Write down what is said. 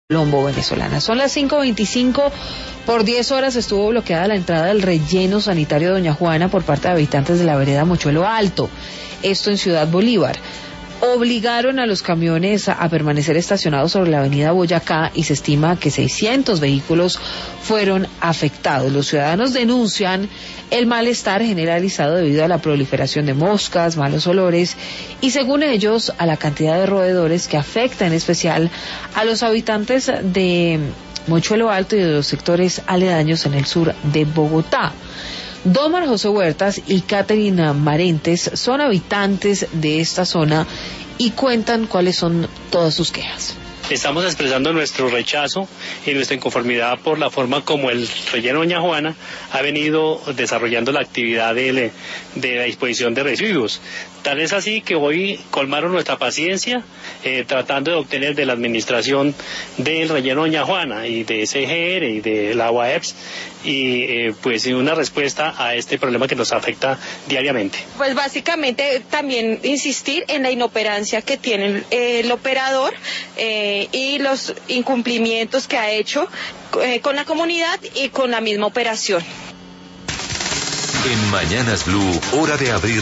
Colombo venezolana. Son las 5:25. Por 10 horas estuvo bloqueada la entrada del relleno sanitario Doña Juana por parte de habitantes de la vereda Mochuelo Alto, esto en Ciudad Bolívar. Obligaron a los camiones a permanecer estacionados sobre la avenida Boyacá y se estima que 600 vehículos fueron afectados. Los ciudadanos denuncian el malestar generalizado debido a la proliferación de moscas, malos olores y, según ellos, a la cantidad de roedores que afecta en especial a los habitantes de Mochuelo Alto y de los sectores aledaños en el sur de Bogotá. Don María José Huertas y Catherine Marentes son habitantes de esta zona y cuentan cuáles son todas sus quejas. Estamos expresando nuestro rechazo y nuestra inconformidad por la forma como el relleno Doña Juana ha venido desarrollando la actividad de la disposición de residuos. Tal es así que hoy colmaron nuestra paciencia tratando de obtener de la administración del relleno Doña Juana y de SGR y de la UAEPS pues una respuesta a este problema que nos afecta diariamente. Pues básicamente también insistir en la inoperancia que tiene el operador y los incumplimientos que ha hecho con la comunidad y con la misma operación. En Mañanas Blue, hora de abrir